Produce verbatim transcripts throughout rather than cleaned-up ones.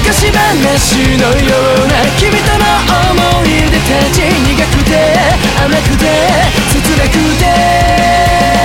昔話のような君との思い出たち、苦くて甘くて切なくて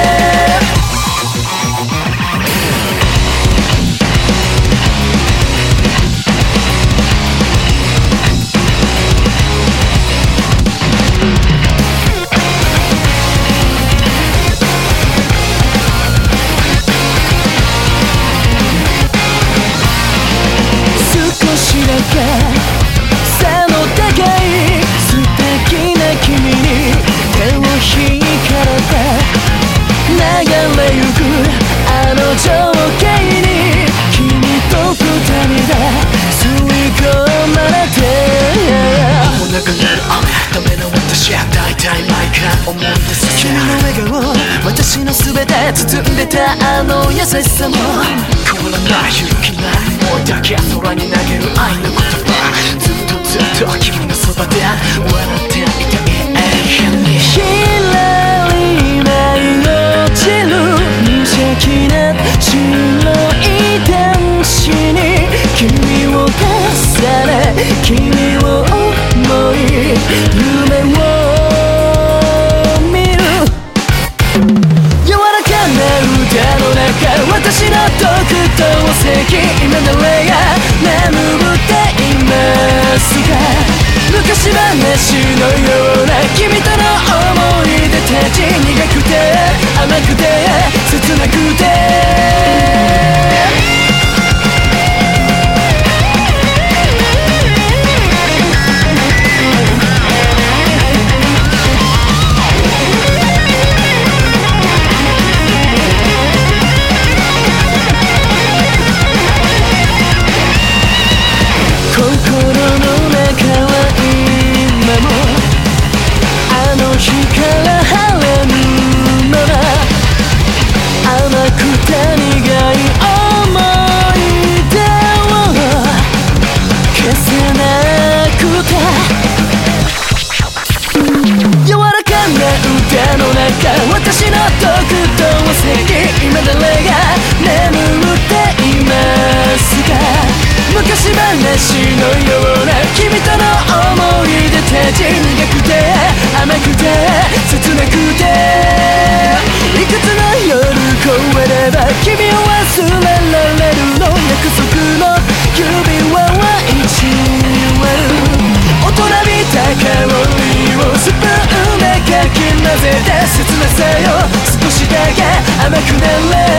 背の高い素敵な君に手を引かれて流れゆくあの情景に君と二人で吸い込まれてもう流れる雨ダメな私は大体毎回思い出す君の笑顔私の全て包んでたあの優しさも変わらない勇気ないもうだけ空に投げる愛の言葉ずっとずっと君のそばで笑っていたい永遠に左舞い落ちる無邪気な白い天使に君を重ね君を思い夢を見る柔らかな歌の中私の特等席今誰が眠っていますか昔話のような君との思い出たち苦くて甘くて切なくて私の特等席今誰が眠っていますか昔話のような君との思い出たち苦くて甘くて切なくていくつの夜越えれば君を忘れられるの約束の指輪は一割大人びた香りをスプーンでかき混ぜて切なさよ少しだけ甘くなれ